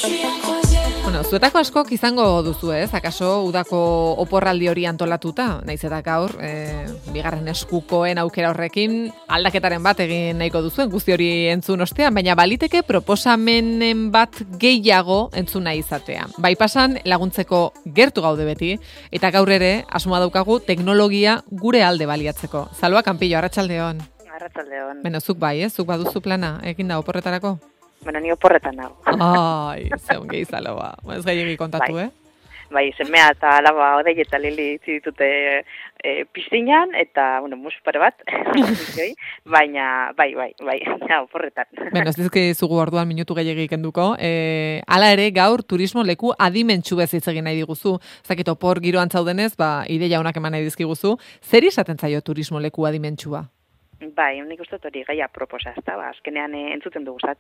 Bueno, zuetako askok izango duzu ez, akaso udako oporraldi hori antolatuta, naiz eta gaur, bigarren eskukoen aukera horrekin aldaketaren bat egin nahiko duzuen guzti hori entzun ostean, baina baliteke proposamenen bat gehiago entzun nahi izatea. Bai pasan laguntzeko gertu gaude beti, eta gaur ere asmoa daukagu teknologia gure alde baliatzeko. Zalua Kanpillo, arratsaldeon. Arratsaldeon. Beno, zuk bai, zuk baduzu plana, egin da oporretarako? Bueno, ni oporretan nago. Ai, ze ongi izaloa. Ez gehiagi kontatu, bai. Bai, semea eta alaba odei eta lili itzi ditute piscinan, eta, bueno, muspare bat, baina, bai, ja, oporretan. Beno, ez dizkizugu orduan minutu gehiagi kenduko. Hala ere, gaur turismo leku adimentsu bez hitz egin nahi diguzu. Ez dakit opor giroan zaudenez, ideia onak eman nahi dizkiguzu. Zer izaten zaio turismo leku adimentsua? Bai, nik uste hori gaia proposa, ez da, azkenean entzuten duguzat,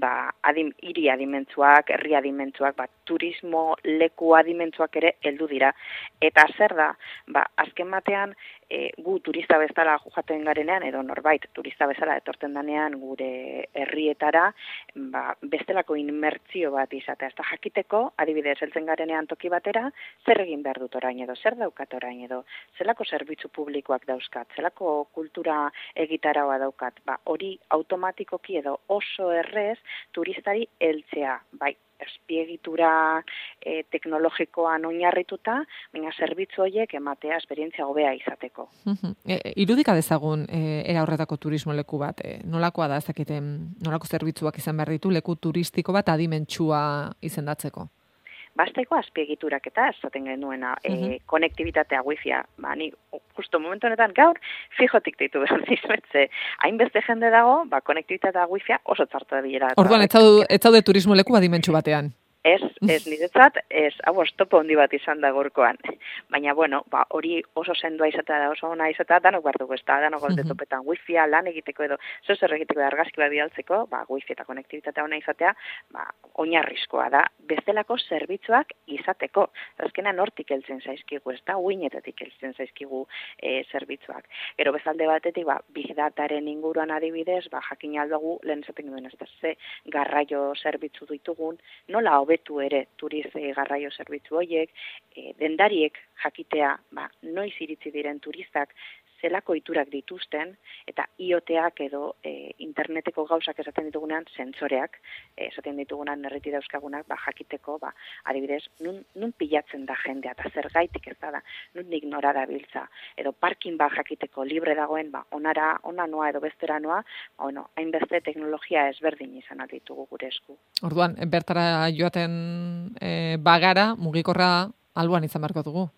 hiri adimentsuak, herri adimentsuak, turismo leku adimentsuak ere heldu dira. Eta zer da, azken batean, gu turista bezala joaten garenean, edo norbait turista bezala etorten danean gure herrietara, bestelako inmertzio bat izatea. Ez da, jakiteko, adibidez, heltzen garenean toki batera, zer egin behar dut orain edo, zer daukat orain edo, zelako zerbitzu publikoak dauzkat, zelako kultura egitaragoa daukat, hori automatikoki edo oso errez turistari heltzea, bai, espiegitura teknologikoan oinarrituta, baina zerbitzu horiek ematea esperientzia hobea izateko. Irudika dezagun era horretako turismo leku bat, nolakoa da, ez dakiten, nolako zerbitzuak izan behar ditu, leku turistiko bat adimentsua izendatzeko? Basteko azpiegiturak eta esaten genuena, konektibitatea wifia, ni justo momentu honetan gaur fijotik ditu behar dizuetze. Hainbeste jende dago, konektibitatea wifia oso txartu da bilera. Orduan, ez zaude turismo leku adimentsu batean? Ez niretzat, hau oztopo handi bat izan da gorkoan. Baina, bueno, hori oso sendoa izatea da, oso ona izatea, danok behar dugu ez da, danok golde topetan wifia, lan egiteko edo, zer egiteko argazki bat bidaltzeko, wifi eta konektibitatea ona izatea, oinarrizkoa da, bestelako zerbitzuak izateko. Azkenan hortik heltzen zaizkigu, ez da, uinetatik heltzen zaizkigu zerbitzuak. Gero bezalde batetik, big dataren inguruan adibidez, jakin aldugu, lehen esaten duen ez da, ze garraio zerbitzu ditugun, nola hobetu ere garraio zerbitzu horiek, dendariek jakitea, noiz iritsi diren turistak, zelako iturak dituzten, eta IoTak edo interneteko gauzak esaten ditugunean, sentsoreak, esaten ditugunean erreti dauzkagunak, jakiteko, adibidez, nun pilatzen da jendea, eta zergaitik ez da, nun ignora da biltza, edo parkin bat jakiteko libre dagoen, ona noa edo bestera noa, hainbeste teknologia ezberdin izan ditugu gure esku. Orduan, bertara joaten bagara, mugikorra alboan izan beharko dugu?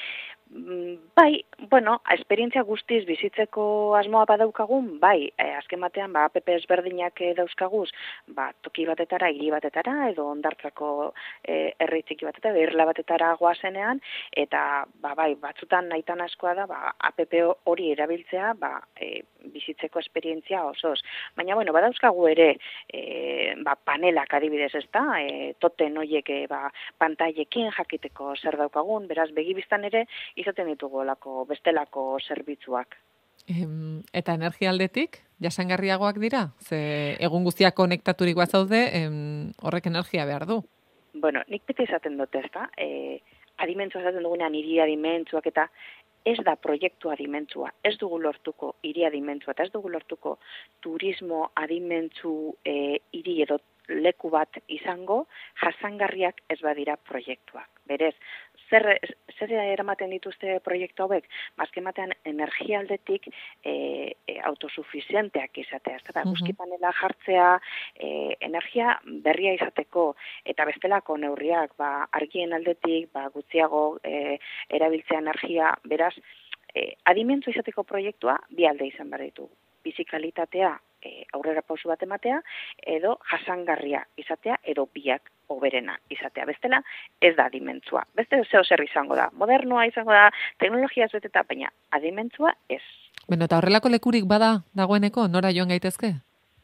Bai, bueno, esperientzia guztiz bizitzeko asmoa badaukagun, bai, azken batean, app ezberdinak dauzkaguz, toki batetara, hiri batetara, edo ondartzako herri txiki batetara, irla batetara goazenean, eta, bai, batzutan nahitan askoa da, app hori erabiltzea, bizitzeko esperientzia osoz. Baina, bueno, badauzkagu ere, panelak adibidez ez da, toten horiek pantailekin jakiteko zer daukagun, beraz, begibiztan ere, izaten ditugu bestelako zerbitzuak. Eta energia aldetik, jasangarriagoak dira? Ze egun guztiak konektaturik bat zaude, horrek energia behar du? Bueno, nik bete izaten dut ez da, adimentzua esaten dugunean hiri adimentzuak eta ez da proiektu adimentzua, ez dugu lortuko hiri adimentzua, eta ez dugu lortuko turismo adimentzu hiri edo leku bat izango, jasangarriak ez badira proiektuak. Berez, zer eramaten dituzte proiektu hauek? Azken batean energia aldetik autosuficienteak izatea. Guzki panela jartzea, energia berria izateko, eta bestelako neurriak, argien aldetik, gutxiago erabiltzea energia, beraz, adimentzu izateko proiektua bi alde izan behar ditu. Bizikalitatea aurrera pausu bat ematea, edo jasangarria izatea, edo biak oberena izatea. Bestela, ez da adimentzua. Beste zeo zer izango da. Modernoa izango da, teknologia ez beteta, baina adimentzua ez. Eta horrelako lekurik bada dagoeneko, nora joan gaitezke?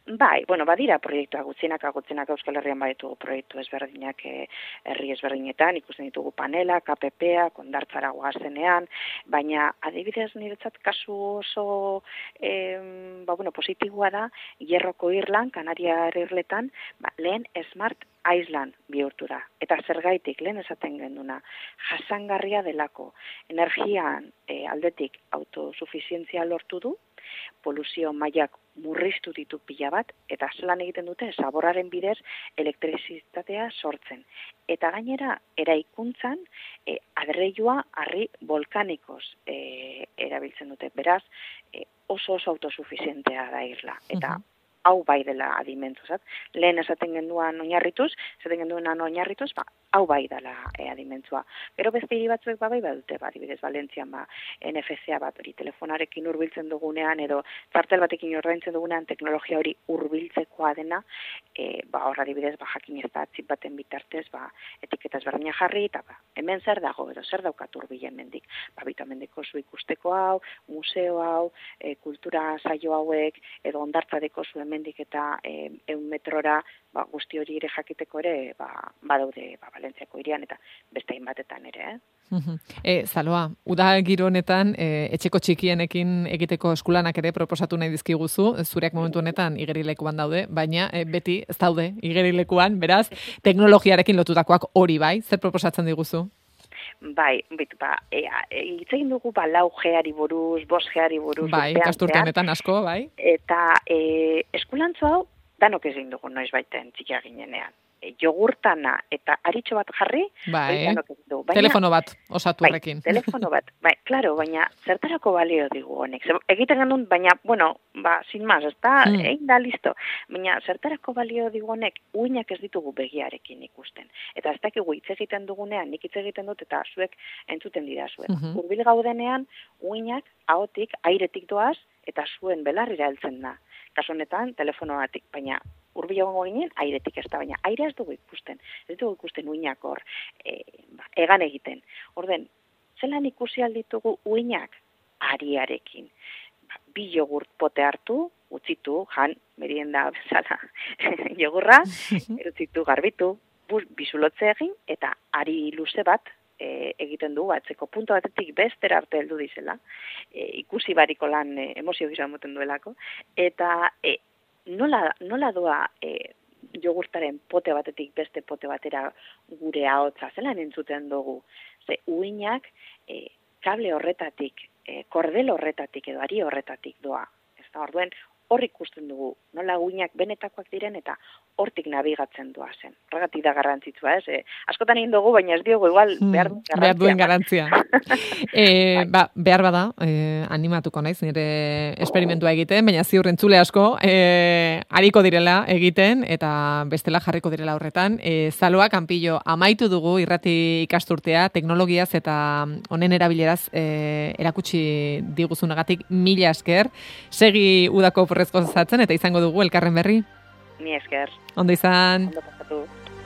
Bai, bueno, badira proiektuak gutxienak Euskal Herrian baditugu proiektu ezberdinak herri ezberdinetan, ikusten ditugu panela, KPPak, Hondartzara goazenean, baina adibidez niretzat kasu oso positiboa da, Hierroko Irlan, Kanariar Irletan, lehen Smart Island bihurtu da. Eta zergaitik, lehen esaten genduna, jasangarria delako, energian aldetik autosufizientzia lortu du, poluzio mailak murriztu ditu pila bat, eta zelan egiten dute zaborraren bidez elektrizitatea sortzen. Eta gainera, eraikuntzan, adreilua harri volkanikoz erabiltzen dute. Beraz, oso autosufizientea da irla. Eta hau bai dela adimentzuzat. Lehen esaten genduan oinarrituz, hau bai dela adimentzua. Gero beste hiri batzuek bai badute, adibidez Valentzian NFC bat hori telefonarekin hurbiltzen dugunean edo txartel batekin ordaintzen dugunean teknologia hori hurbiltzekoa dena, hor adibidez jakin ez da txip baten bitartez etiketa ezberdina jarri eta hemen zer dago edo zer daukat hurbil hemendik. Bitamendeko zu ikusteko hau, museo hau, kultura saio hauek edo Hondartzadeko zu hemendik eta 100 metrora guzti hori ere jakiteko ere badaude Valentziako hirian eta beste hainbatetan ere. Zaloa, uda giro honetan etxeko txikienekin egiteko eskulanak ere proposatu nahi dizkiguzu, zureak momentu honetan igerilekuan daude, baina beti ez daude igerilekuan, beraz, teknologiarekin lotutakoak hori bai, zer proposatzen diguzu? Bai, hitz egin dugu 4Gari buruz, 5Gari buruz. Bai, ikasturte honetan asko, bai. Eta eskulantzo hau, danok egin dugu noiz baiten txikia ginenean. Jogurtana eta aritxo bat jarri, danok egin dugu. Telefono bat osatu horrekin. Telefono bat, klaro, baina zertarako balio digu honek. Egiten genuen, baina, sin más, egin da listo. Baina zertarako balio digu honek, uinak ez ditugu begiarekin ikusten. Eta ez dakigu hitz egiten dugunean, nik hitz egiten dut, eta zuek entzuten dira zuen. Hurbil gaudenean, uinak, ahotik, airetik doaz, eta zuen belarrira heltzen da. Kasu honetan, telefonoatik, baina hurbil egongo ginen, airetik ez da, baina aire ez dugu ikusten. Ez dugu ikusten uinak hor, egan egiten. Orden, zelan ikusi alditugu uinak ariarekin. 2 jogurt pote hartu, utzitu, merienda bezala jogurra, utzitu, garbitu, bizulotze egin, eta ari luze bat, egiten du, atzeko punto batetik bestera arte heldu dizela, ikusi bariko lan emozio gisa moten duelako, eta nola doa jogurtaren pote batetik beste pote batera gure ahotsa, zelan entzuten dugu, ze uinak kable horretatik, kordel horretatik edo ari horretatik doa, ez da orduen, hor ikusten dugu, nola uinak benetakoak diren eta hortik nabigatzen doa zen. Horregatik da garrantzitsua, ez? Askotan egin dugu, baina ez diogu igual behar duen garantzia. Behar bada, animatuko naiz, nire esperimentua egiten, baina ziur entzule asko, hariko direla egiten, eta bestela jarriko direla horretan. Zaloa, Kanpillo, amaitu dugu irrati ikasturtea, teknologiaz eta honen erabileraz erakutsi diguzunagatik 1000 esker. Segi udako porrezko zatzen eta izango dugu elkarren berri. Ni esker. Ondo izan. Ondo pasatu.